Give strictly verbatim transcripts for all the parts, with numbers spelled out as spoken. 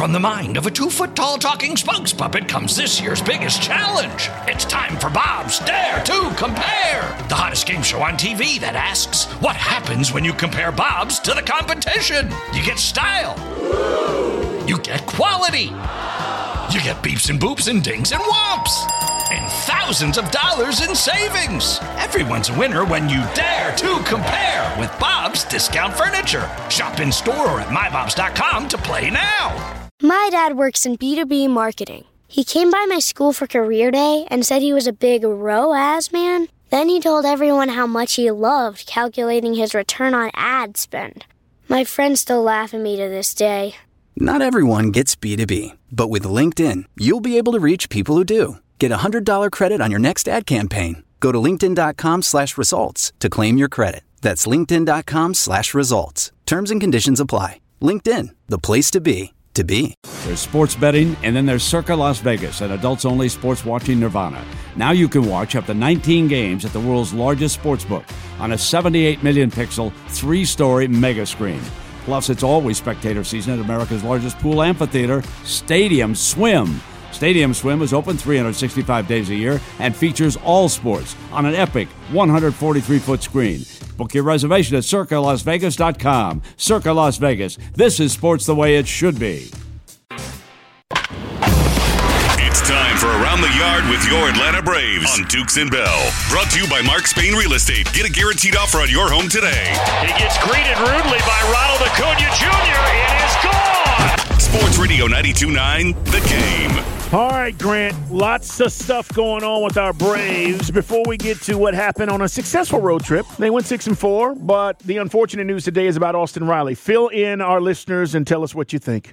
From the mind of a two-foot-tall talking spokes puppet comes this year's biggest challenge. It's time for Bob's Dare to Compare, the hottest game show on T V that asks, what happens when you compare Bobs to the competition? You get style. You get quality. You get beeps and boops and dings and whomps. And thousands of dollars in savings. Everyone's a winner when you dare to compare with Bob's Discount Furniture. Shop in store or at my bobs dot com to play now. My dad works in B two B marketing. He came by my school for career day and said he was a big R O A S man. Then he told everyone how much he loved calculating his return on ad spend. My friends still laugh at me to this day. Not everyone gets B two B, but with LinkedIn, you'll be able to reach people who do. Get a one hundred dollars credit on your next ad campaign. Go to linkedin.com slash results to claim your credit. That's linkedin.com slash results. Terms and conditions apply. LinkedIn, the place to be, to be. There's sports betting, and then there's Circa Las Vegas, an adults-only sports watching nirvana. Now you can watch up to nineteen games at the world's largest sportsbook on a seventy-eight million pixel, three-story mega screen. Plus, it's always spectator season at America's largest pool amphitheater, Stadium Swim. Stadium Swim is open three hundred sixty-five days a year and features all sports on an epic one hundred forty-three foot screen. Book your reservation at circa las vegas dot com. Circa Las Vegas. This is sports the way it should be. It's time for Around the Yard with your Atlanta Braves on Dukes and Bell. Brought to you by Mark Spain Real Estate. Get a guaranteed offer on your home today. He gets greeted rudely by Ronald Acuna Junior It is gone. Sports Radio ninety-two point nine, The Game. All right, Grant, lots of stuff going on with our Braves. Before we get to what happened on a successful road trip, they went six and four, but the unfortunate news today is about Austin Riley. Fill in our listeners and tell us what you think.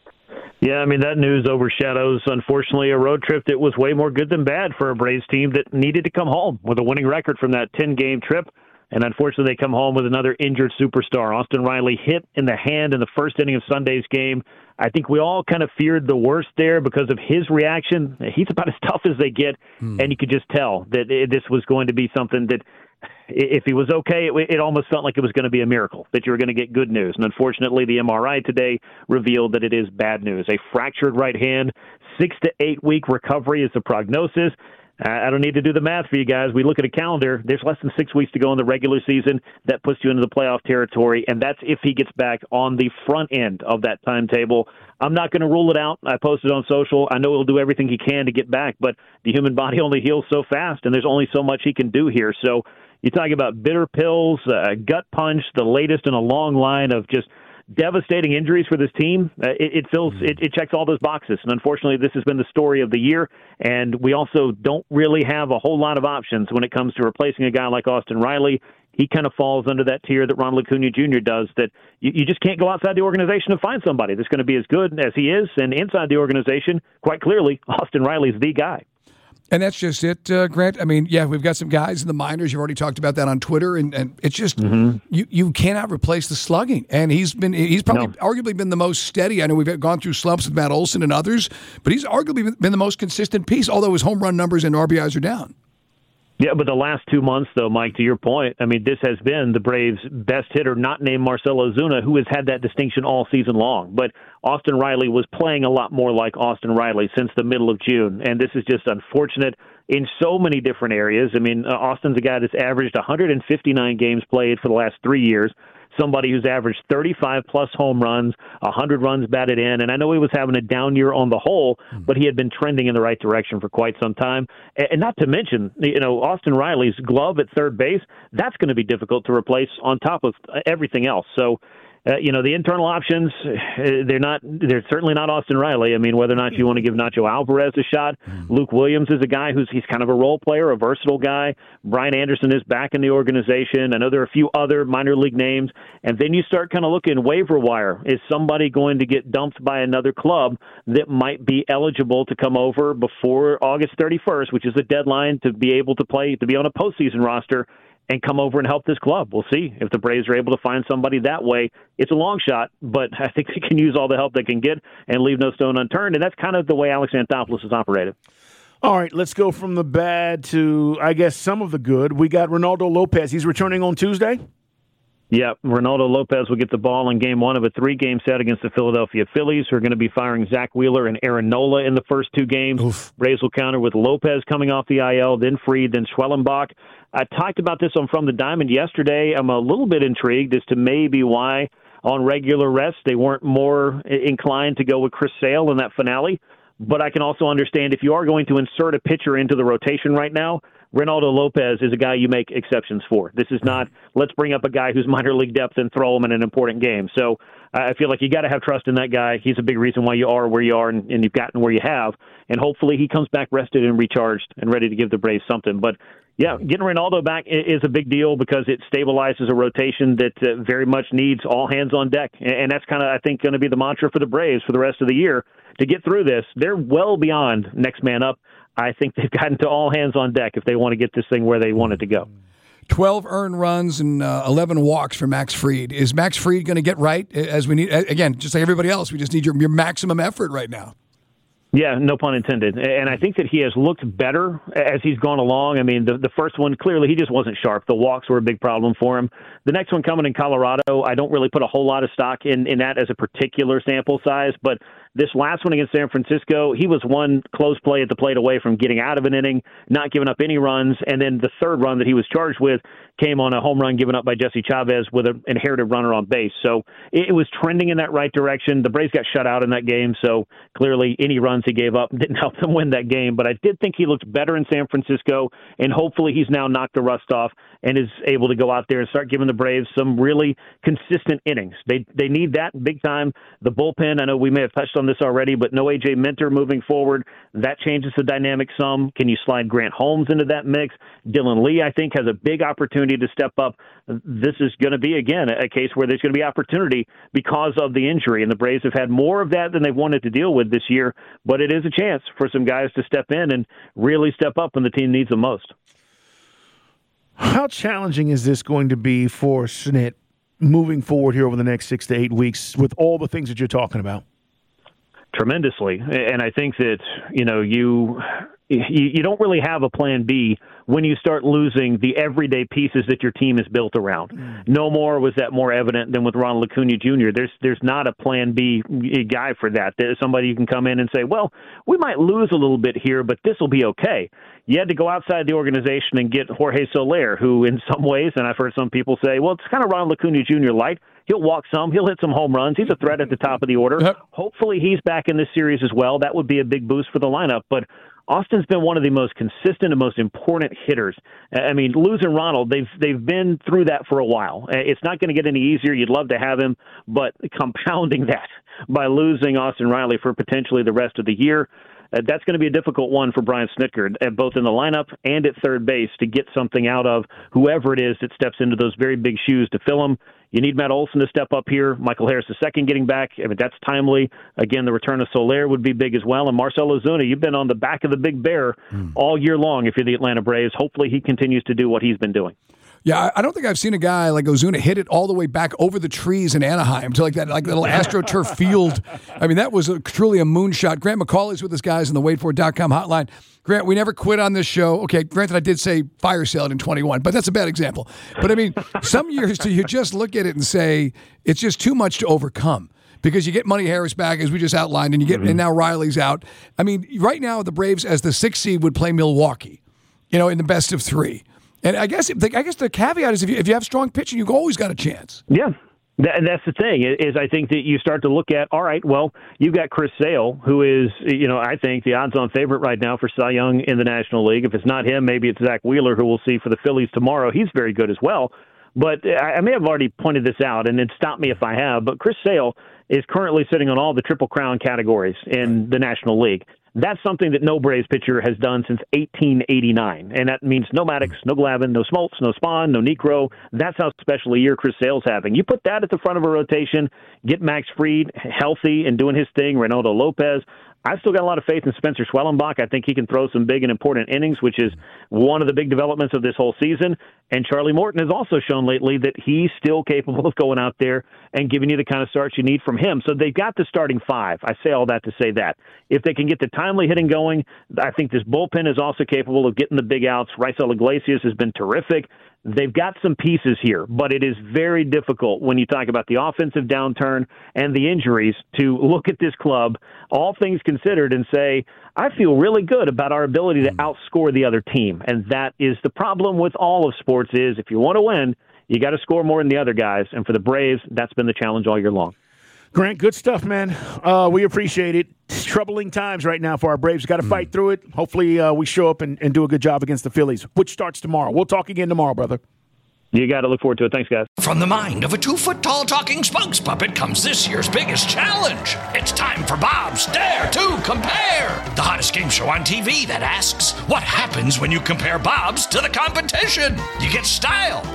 Yeah, I mean, that news overshadows, unfortunately, a road trip that was way more good than bad for a Braves team that needed to come home with a winning record from that ten-game trip. And unfortunately, they come home with another injured superstar. Austin Riley hit in the hand in the first inning of Sunday's game. I think we all kind of feared the worst there because of his reaction. He's about as tough as they get, hmm. and you could just tell that this was going to be something that, if he was okay, it, it almost felt like it was going to be a miracle, that you were going to get good news. And unfortunately, the M R I today revealed that it is bad news. A fractured right hand, six to eight week recovery is the prognosis. I don't need to do the math for you guys. We look at a calendar. There's less than six weeks to go in the regular season. That puts you into the playoff territory, and that's if he gets back on the front end of that timetable. I'm not going to rule it out. I posted on social. I know he'll do everything he can to get back, but the human body only heals so fast, and there's only so much he can do here. So you're talking about bitter pills, a gut punch, the latest in a long line of just devastating injuries for this team. Uh, it, it fills, it, it checks all those boxes. And unfortunately, this has been the story of the year. And we also don't really have a whole lot of options when it comes to replacing a guy like Austin Riley. He kind of falls under that tier that Ronald Acuna Junior does, that you, you just can't go outside the organization and find somebody that's going to be as good as he is. And inside the organization, quite clearly, Austin Riley's the guy. And that's just it, uh, Grant. I mean, yeah, we've got some guys in the minors. You've already talked about that on Twitter, and, and it's just mm-hmm. you you cannot replace the slugging. And he's been he's probably no. arguably been the most steady. I know we've gone through slumps with Matt Olson and others, but he's arguably been the most consistent piece. Although his home run numbers and R B Is are down. Yeah, but the last two months, though, Mike, to your point, I mean, this has been the Braves' best hitter, not named Marcell Ozuna, who has had that distinction all season long. But Austin Riley was playing a lot more like Austin Riley since the middle of June, and this is just unfortunate in so many different areas. I mean, uh, Austin's a guy that's averaged one hundred fifty-nine games played for the last three years. Somebody who's averaged thirty-five plus home runs, one hundred runs batted in. And I know he was having a down year on the whole, but he had been trending in the right direction for quite some time. And not to mention, you know, Austin Riley's glove at third base, that's going to be difficult to replace on top of everything else. So, Uh, you know, the internal options, uh, they're not, they're certainly not Austin Riley. I mean, whether or not you want to give Nacho Alvarez a shot, Luke Williams is a guy who's, he's kind of a role player, a versatile guy. Brian Anderson is back in the organization. I know there are a few other minor league names. And then you start kind of looking waiver wire. Is somebody going to get dumped by another club that might be eligible to come over before August thirty-first, which is the deadline to be able to play, to be on a postseason roster and come over and help this club? We'll see if the Braves are able to find somebody that way. It's a long shot, but I think they can use all the help they can get and leave no stone unturned, and that's kind of the way Alex Anthopoulos has operated. All right, let's go from the bad to, I guess, some of the good. We got Ronaldo Lopez. He's returning on Tuesday? Yeah, Ronaldo Lopez will get the ball in game one of a three-game set against the Philadelphia Phillies, who are going to be firing Zach Wheeler and Aaron Nola in the first two games. Oof. Braves will counter with Lopez coming off the I L, then Fried, then Schwellenbach. I talked about this on From the Diamond yesterday. I'm a little bit intrigued as to maybe why on regular rest they weren't more inclined to go with Chris Sale in that finale. But I can also understand if you are going to insert a pitcher into the rotation right now, Ronaldo Lopez is a guy you make exceptions for. This is not, let's bring up a guy who's minor league depth and throw him in an important game. So uh, I feel like you got to have trust in that guy. He's a big reason why you are where you are and, and you've gotten where you have. And hopefully he comes back rested and recharged and ready to give the Braves something. But, yeah, getting Ronaldo back is a big deal because it stabilizes a rotation that uh, very much needs all hands on deck. And that's kind of, I think, going to be the mantra for the Braves for the rest of the year. To get through this, they're well beyond next man up. I think they've gotten to all hands on deck if they want to get this thing where they want it to go. twelve earned runs and uh, eleven walks for Max Fried. Is Max Fried going to get right as we need? Again, just like everybody else, we just need your, your maximum effort right now. Yeah, no pun intended. And I think that he has looked better as he's gone along. I mean, the, the first one, clearly he just wasn't sharp. The walks were a big problem for him. The next one coming in Colorado, I don't really put a whole lot of stock in, in that as a particular sample size, but this last one against San Francisco, he was one close play at the plate away from getting out of an inning, not giving up any runs, and then the third run that he was charged with came on a home run given up by Jesse Chavez with an inherited runner on base. So it was trending in that right direction. The Braves got shut out in that game, so clearly any runs he gave up didn't help them win that game. But I did think he looked better in San Francisco, and hopefully he's now knocked the rust off and is able to go out there and start giving the Braves some really consistent innings. They they need that big time. The bullpen, I know we may have touched on this already, but no A J Minter moving forward. That changes the dynamic some. Can you slide Grant Holmes into that mix? Dylan Lee, I think, has a big opportunity to step up. This is going to be, again, a case where there's going to be opportunity because of the injury, and the Braves have had more of that than they've wanted to deal with this year, but it is a chance for some guys to step in and really step up when the team needs them most. How challenging is this going to be for Snit moving forward here over the next six to eight weeks with all the things that you're talking about? Tremendously. And I think that, you know, you, you you don't really have a plan B when you start losing the everyday pieces that your team is built around. Mm. No more was that more evident than with Ronald Acuna Junior There's there's not a plan B guy for that. There's somebody you can come in and say, well, we might lose a little bit here, but this will be okay. You had to go outside the organization and get Jorge Soler, who in some ways, and I've heard some people say, well, it's kind of Ronald Acuna Junior light. He'll walk some. He'll hit some home runs. He's a threat at the top of the order. Yep. Hopefully he's back in this series as well. That would be a big boost for the lineup. But Austin's been one of the most consistent and most important hitters. I mean, losing Ronald, they've they've been through that for a while. It's not going to get any easier. You'd love to have him, but compounding that by losing Austin Riley for potentially the rest of the year, Uh, that's going to be a difficult one for Brian Snitker, uh, both in the lineup and at third base, to get something out of whoever it is that steps into those very big shoes to fill them. You need Matt Olson to step up here. Michael Harris the second getting back. I mean, that's timely. Again, the return of Soler would be big as well. And Marcell Ozuna, you've been on the back of the big bear mm. all year long if you're the Atlanta Braves. Hopefully he continues to do what he's been doing. Yeah, I don't think I've seen a guy like Ozuna hit it all the way back over the trees in Anaheim to like that like little AstroTurf field. I mean, that was a, truly a moonshot. Grant McCauley's with us, guys, on the wait for it dot com hotline. Grant, we never quit on this show. Okay, granted, I did say fire sale it in twenty-one, but that's a bad example. But, I mean, some years do you just look at it and say it's just too much to overcome. Because you get Money Harris back, as we just outlined, and you get mm-hmm. and now Riley's out. I mean, right now the Braves, as the sixth seed, would play Milwaukee, you know, in the best of three. And I guess I guess the caveat is if you, if you have strong pitching, you've always got a chance. Yeah, that, that's the thing is I think that you start to look at, all right, well, you've got Chris Sale, who is, you know, I think the odds-on favorite right now for Cy Young in the National League. If it's not him, maybe it's Zach Wheeler, who we'll see for the Phillies tomorrow. He's very good as well. But I, I may have already pointed this out, and then stop me if I have, but Chris Sale is currently sitting on all the Triple Crown categories in the National League. That's something that no Braves pitcher has done since eighteen eighty-nine, and that means no Maddox, no Glavine, no Smoltz, no Spahn, no Niekro. That's how special a year Chris Sale's having. You put that at the front of a rotation, get Max Fried healthy and doing his thing, Ronaldo Lopez. I've still got a lot of faith in Spencer Schwellenbach. I think he can throw some big and important innings, which is one of the big developments of this whole season. And Charlie Morton has also shown lately that he's still capable of going out there and giving you the kind of starts you need from him. So they've got the starting five. I say all that to say that. If they can get the timely hitting going, I think this bullpen is also capable of getting the big outs. Raisel Iglesias has been terrific. they've got some pieces here, but it is very difficult when you talk about the offensive downturn and the injuries to look at this club, all things considered, and say, I feel really good about our ability to outscore the other team. And that is the problem with all of sports is if you want to win, you got to score more than the other guys. And for the Braves, that's been the challenge all year long. Grant, good stuff, man. Uh, we appreciate it. It's troubling times right now for our Braves. Got to fight through it. Hopefully uh, we show up and, and do a good job against the Phillies, which starts tomorrow. We'll talk again tomorrow, brother. You got to look forward to it. Thanks, guys. From the mind of a two-foot-tall talking spokes puppet comes this year's biggest challenge. It's time for Bob's Dare to Compare, the hottest game show on T V that asks, what happens when you compare Bob's to the competition? You get style.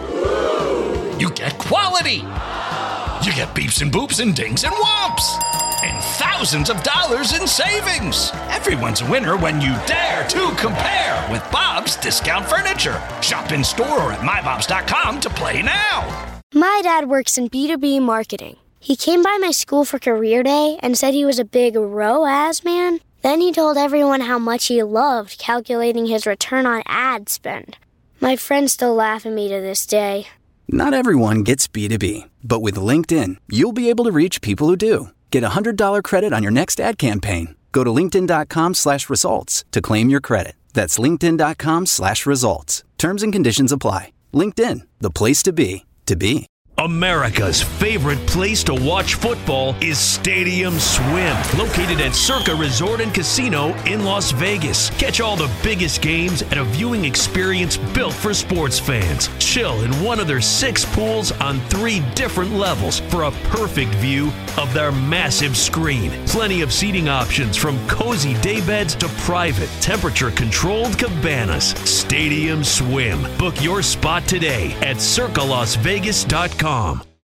You get quality. You get beeps and boops and dings and whomps. And thousands of dollars in savings. Everyone's a winner when you dare to compare with Bob's Discount Furniture. Shop in store or at my bobs dot com to play now. My dad works in B two B marketing. He came by my school for career day and said he was a big R O A S man. Then he told everyone how much he loved calculating his return on ad spend. My friends still laugh at me to this day. Not everyone gets B two B, but with LinkedIn, you'll be able to reach people who do. Get a one hundred dollars credit on your next ad campaign. Go to linkedin.com slash results to claim your credit. That's linkedin.com slash results. Terms and conditions apply. LinkedIn, the place to be, to be. America's favorite place to watch football is Stadium Swim, located at Circa Resort and Casino in Las Vegas. Catch all the biggest games at a viewing experience built for sports fans. Chill in one of their six pools on three different levels for a perfect view of their massive screen. Plenty of seating options from cozy daybeds to private, temperature-controlled cabanas. Stadium Swim. Book your spot today at circa las vegas dot com.